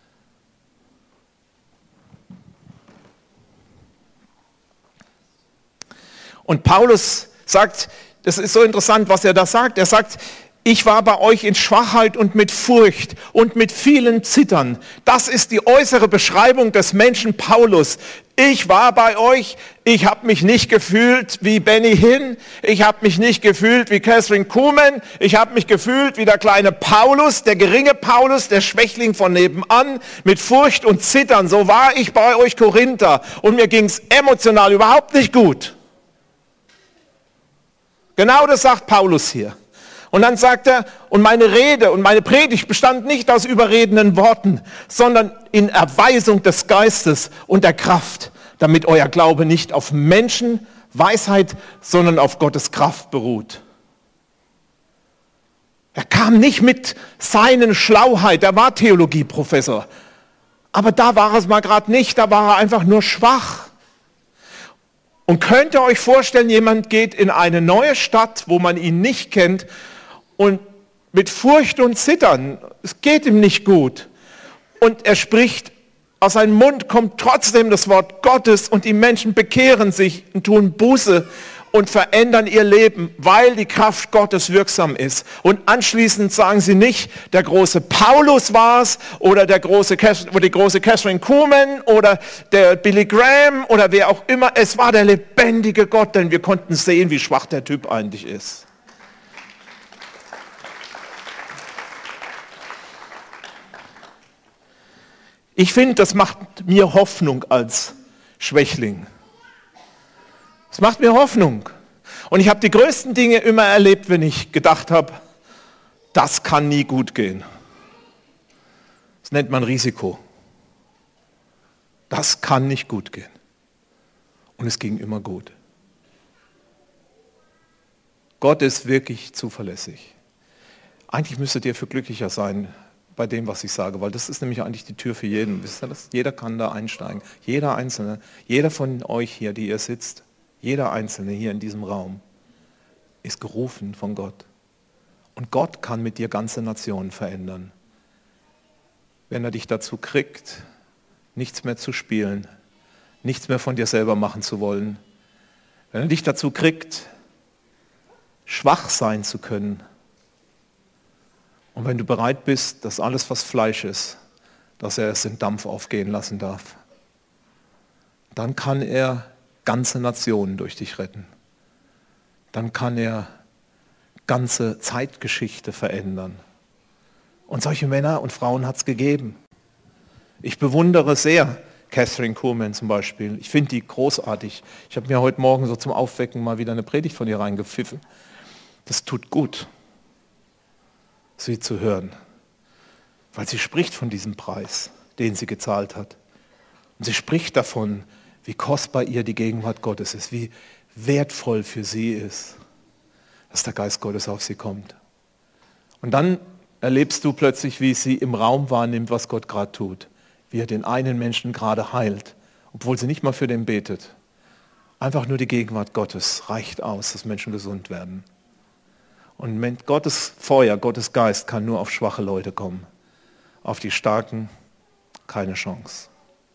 Und Paulus sagt, das ist so interessant, was er da sagt, er sagt, ich war bei euch in Schwachheit und mit Furcht und mit vielen Zittern. Das ist die äußere Beschreibung des Menschen Paulus. Ich war bei euch, ich habe mich nicht gefühlt wie Benny Hinn, ich habe mich nicht gefühlt wie Catherine Kuhlman, ich habe mich gefühlt wie der kleine Paulus, der geringe Paulus, der Schwächling von nebenan, mit Furcht und Zittern. So war ich bei euch Korinther und mir ging es emotional überhaupt nicht gut. Genau das sagt Paulus hier. Und dann sagt er, und meine Rede und meine Predigt bestand nicht aus überredenden Worten, sondern in Erweisung des Geistes und der Kraft, damit euer Glaube nicht auf Menschenweisheit, sondern auf Gottes Kraft beruht. Er kam nicht mit seinen Schlauheit, er war Theologieprofessor, aber da war es mal gerade nicht, da war er einfach nur schwach. Und könnt ihr euch vorstellen, jemand geht in eine neue Stadt, wo man ihn nicht kennt, und mit Furcht und Zittern, es geht ihm nicht gut. Und er spricht, aus seinem Mund kommt trotzdem das Wort Gottes und die Menschen bekehren sich und tun Buße und verändern ihr Leben, weil die Kraft Gottes wirksam ist. Und anschließend sagen sie nicht, der große Paulus war es oder, der große, oder die große Catherine Kuhlman oder der Billy Graham oder wer auch immer. Es war der lebendige Gott, denn wir konnten sehen, wie schwach der Typ eigentlich ist. Ich finde, das macht mir Hoffnung als Schwächling. Es macht mir Hoffnung. Und ich habe die größten Dinge immer erlebt, wenn ich gedacht habe, das kann nie gut gehen. Das nennt man Risiko. Das kann nicht gut gehen. Und es ging immer gut. Gott ist wirklich zuverlässig. Eigentlich müsstet ihr für glücklicher sein bei dem, was ich sage, weil das ist nämlich eigentlich die Tür für jeden. Wisst ihr das? Jeder kann da einsteigen. Jeder Einzelne, jeder von euch hier, die ihr sitzt, jeder Einzelne hier in diesem Raum ist gerufen von Gott. Und Gott kann mit dir ganze Nationen verändern. Wenn er dich dazu kriegt, nichts mehr zu spielen, nichts mehr von dir selber machen zu wollen, wenn er dich dazu kriegt, schwach sein zu können, und wenn du bereit bist, dass alles, was Fleisch ist, dass er es in Dampf aufgehen lassen darf, dann kann er ganze Nationen durch dich retten. Dann kann er ganze Zeitgeschichte verändern. Und solche Männer und Frauen hat es gegeben. Ich bewundere sehr Catherine Kuhlman zum Beispiel. Ich finde die großartig. Ich habe mir heute Morgen so zum Aufwecken mal wieder eine Predigt von ihr reingepfiffen. Das tut gut, sie zu hören, weil sie spricht von diesem Preis, den sie gezahlt hat. Und sie spricht davon, wie kostbar ihr die Gegenwart Gottes ist, wie wertvoll für sie ist, dass der Geist Gottes auf sie kommt. Und dann erlebst du plötzlich, wie sie im Raum wahrnimmt, was Gott gerade tut, wie er den einen Menschen gerade heilt, obwohl sie nicht mal für den betet. Einfach nur die Gegenwart Gottes reicht aus, dass Menschen gesund werden. Und Gottes Feuer, Gottes Geist kann nur auf schwache Leute kommen. Auf die Starken keine Chance.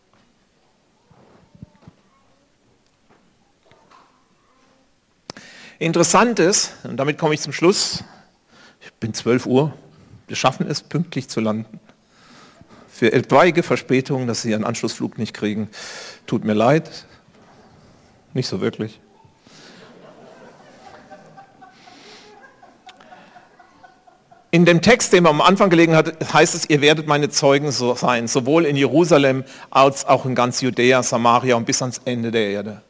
Interessant ist, und damit komme ich zum Schluss, ich bin zwölf Uhr, wir schaffen es, pünktlich zu landen. Für etwaige Verspätungen, dass Sie Ihren Anschlussflug nicht kriegen, tut mir leid, nicht so wirklich. In dem Text, den man am Anfang gelegen hat, heißt es, ihr werdet meine Zeugen so sein, sowohl in Jerusalem als auch in ganz Judäa, Samaria und bis ans Ende der Erde.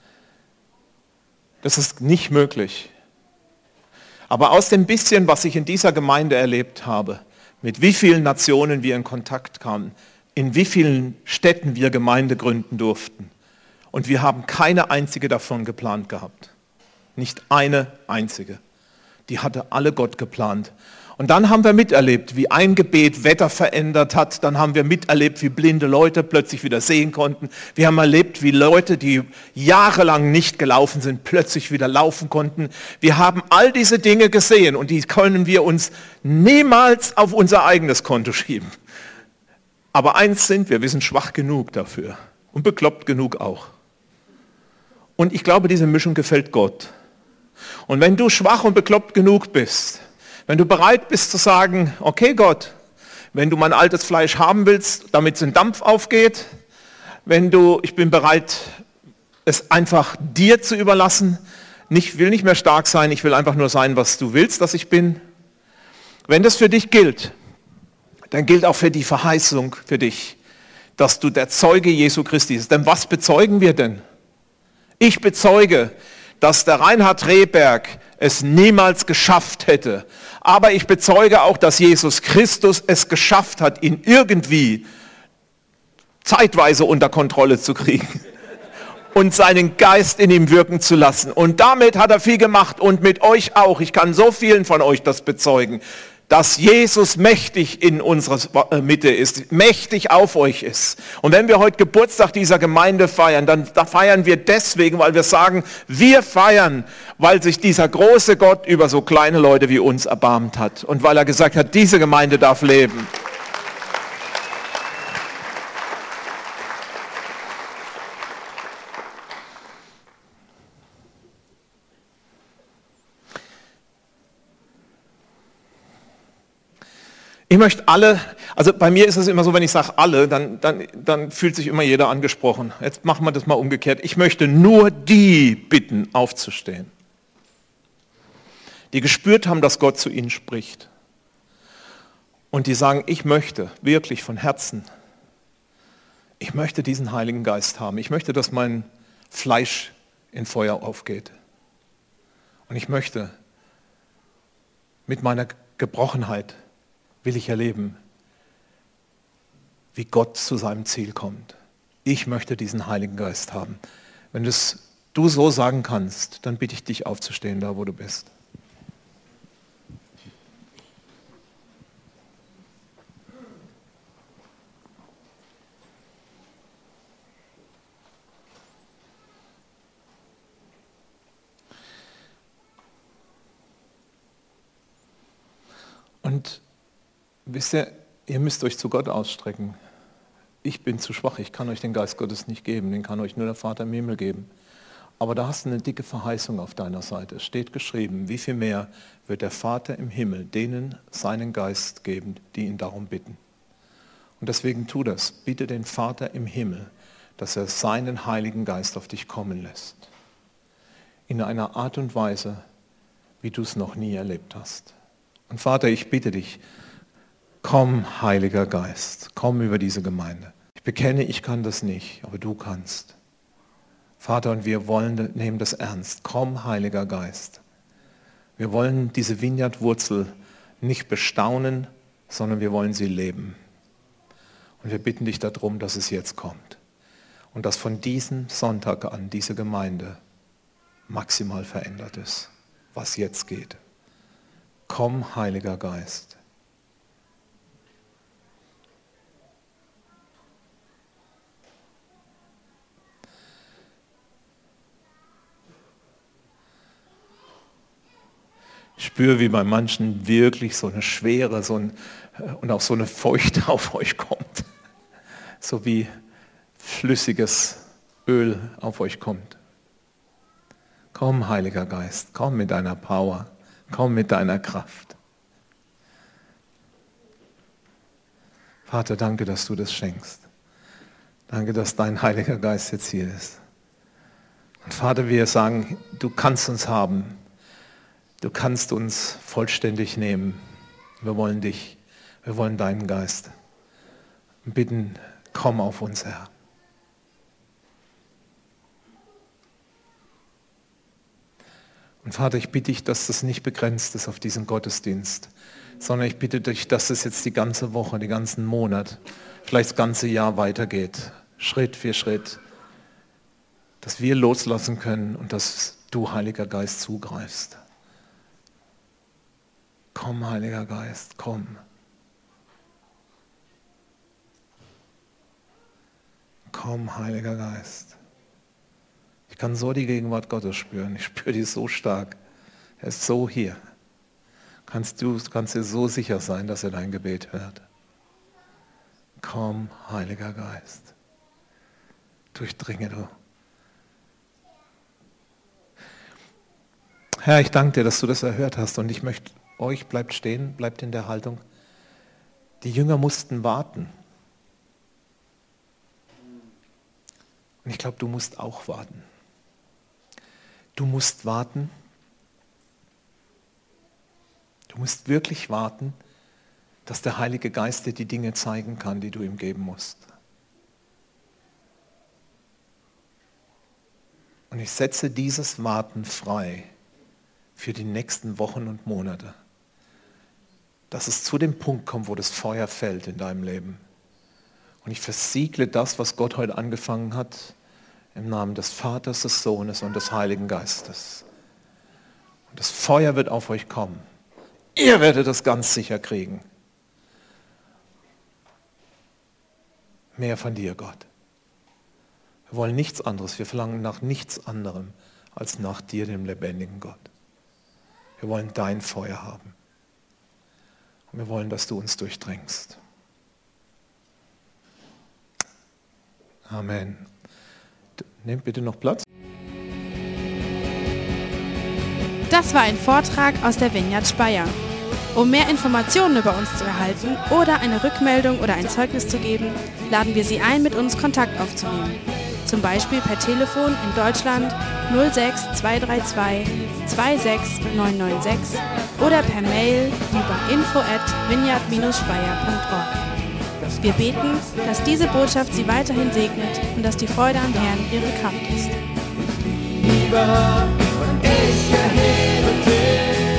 Das ist nicht möglich. Aber aus dem bisschen, was ich in dieser Gemeinde erlebt habe, mit wie vielen Nationen wir in Kontakt kamen, in wie vielen Städten wir Gemeinde gründen durften. Und wir haben keine einzige davon geplant gehabt. Nicht eine einzige. Die hatte alle Gott geplant. Und dann haben wir miterlebt, wie ein Gebet Wetter verändert hat. Dann haben wir miterlebt, wie blinde Leute plötzlich wieder sehen konnten. Wir haben erlebt, wie Leute, die jahrelang nicht gelaufen sind, plötzlich wieder laufen konnten. Wir haben all diese Dinge gesehen und die können wir uns niemals auf unser eigenes Konto schieben. Aber eins sind wir, wir sind schwach genug dafür und bekloppt genug auch. Und ich glaube, diese Mischung gefällt Gott. Und wenn du schwach und bekloppt genug bist, wenn du bereit bist zu sagen, okay Gott, wenn du mein altes Fleisch haben willst, damit es in Dampf aufgeht, wenn du, ich bin bereit, es einfach dir zu überlassen, ich will nicht mehr stark sein, ich will einfach nur sein, was du willst, dass ich bin. Wenn das für dich gilt, dann gilt auch für die Verheißung für dich, dass du der Zeuge Jesu Christi bist. Denn was bezeugen wir denn? Ich bezeuge, dass der Reinhard Rehberg es niemals geschafft hätte. Aber ich bezeuge auch, dass Jesus Christus es geschafft hat, ihn irgendwie zeitweise unter Kontrolle zu kriegen und seinen Geist in ihm wirken zu lassen. Und damit hat er viel gemacht und mit euch auch. Ich kann so vielen von euch das bezeugen, dass Jesus mächtig in unserer Mitte ist, mächtig auf euch ist. Und wenn wir heute Geburtstag dieser Gemeinde feiern, dann da feiern wir deswegen, weil wir sagen, wir feiern, weil sich dieser große Gott über so kleine Leute wie uns erbarmt hat und weil er gesagt hat, diese Gemeinde darf leben. Ich möchte alle, also bei mir ist es immer so, wenn ich sage alle, dann, dann, dann fühlt sich immer jeder angesprochen. Jetzt machen wir das mal umgekehrt. Ich möchte nur die bitten, aufzustehen, die gespürt haben, dass Gott zu ihnen spricht. Und die sagen, ich möchte wirklich von Herzen, ich möchte diesen Heiligen Geist haben. Ich möchte, dass mein Fleisch in Feuer aufgeht. Und ich möchte mit meiner Gebrochenheit will ich erleben, wie Gott zu seinem Ziel kommt. Ich möchte diesen Heiligen Geist haben. Wenn das du so sagen kannst, dann bitte ich dich aufzustehen, da wo du bist. Und wisst ihr, ihr müsst euch zu Gott ausstrecken. Ich bin zu schwach, ich kann euch den Geist Gottes nicht geben, den kann euch nur der Vater im Himmel geben. Aber da hast du eine dicke Verheißung auf deiner Seite. Es steht geschrieben, wie viel mehr wird der Vater im Himmel denen seinen Geist geben, die ihn darum bitten. Und deswegen tu das. Bitte den Vater im Himmel, dass er seinen Heiligen Geist auf dich kommen lässt. In einer Art und Weise, wie du es noch nie erlebt hast. Und Vater, ich bitte dich, komm, Heiliger Geist, komm über diese Gemeinde. Ich bekenne, ich kann das nicht, aber du kannst. Vater, und wir wollen, nehmen das ernst. Komm, Heiliger Geist. Wir wollen diese Vineyard-Wurzel nicht bestaunen, sondern wir wollen sie leben. Und wir bitten dich darum, dass es jetzt kommt. Und dass von diesem Sonntag an diese Gemeinde maximal verändert ist, was jetzt geht. Komm, Heiliger Geist. Ich spüre, wie bei manchen wirklich so eine Schwere so ein, und auch so eine Feuchte auf euch kommt. So wie flüssiges Öl auf euch kommt. Komm, Heiliger Geist, komm mit deiner Power, komm mit deiner Kraft. Vater, danke, dass du das schenkst. Danke, dass dein Heiliger Geist jetzt hier ist. Und Vater, wir sagen, du kannst uns haben. Du kannst uns vollständig nehmen. Wir wollen dich. Wir wollen deinen Geist. Und bitten, komm auf uns, Herr. Und Vater, ich bitte dich, dass das nicht begrenzt ist auf diesen Gottesdienst, sondern ich bitte dich, dass es jetzt die ganze Woche, den ganzen Monat, vielleicht das ganze Jahr weitergeht, Schritt für Schritt, dass wir loslassen können und dass du, Heiliger Geist, zugreifst. Komm, Heiliger Geist, komm. Komm, Heiliger Geist. Ich kann so die Gegenwart Gottes spüren. Ich spüre die so stark. Er ist so hier. Kannst du kannst dir so sicher sein, dass er dein Gebet hört. Komm, Heiliger Geist. Durchdringe du. Herr, ich danke dir, dass du das erhört hast und ich möchte euch, bleibt stehen, bleibt in der Haltung. Die Jünger mussten warten. Und ich glaube, du musst auch warten. Du musst warten. Du musst wirklich warten, dass der Heilige Geist dir die Dinge zeigen kann, die du ihm geben musst. Und ich setze dieses Warten frei für die nächsten Wochen und Monate. Dass es zu dem Punkt kommt, wo das Feuer fällt in deinem Leben. Und ich versiegle das, was Gott heute angefangen hat, im Namen des Vaters, des Sohnes und des Heiligen Geistes. Und das Feuer wird auf euch kommen. Ihr werdet es ganz sicher kriegen. Mehr von dir, Gott. Wir wollen nichts anderes. Wir verlangen nach nichts anderem als nach dir, dem lebendigen Gott. Wir wollen dein Feuer haben. Und wir wollen, dass du uns durchdringst. Amen. Nehmt bitte noch Platz. Das war ein Vortrag aus der Vineyard Speyer. Um mehr Informationen über uns zu erhalten oder eine Rückmeldung oder ein Zeugnis zu geben, laden wir Sie ein, mit uns Kontakt aufzunehmen. Zum Beispiel per Telefon in Deutschland null sechs zwei drei zwei zwei sechs neun neun sechs oder per Mail über info at vineyard dash speyer punkt org. Wir beten, dass diese Botschaft Sie weiterhin segnet und dass die Freude am Herrn Ihre Kraft ist. Lieber und ich erhebe dich.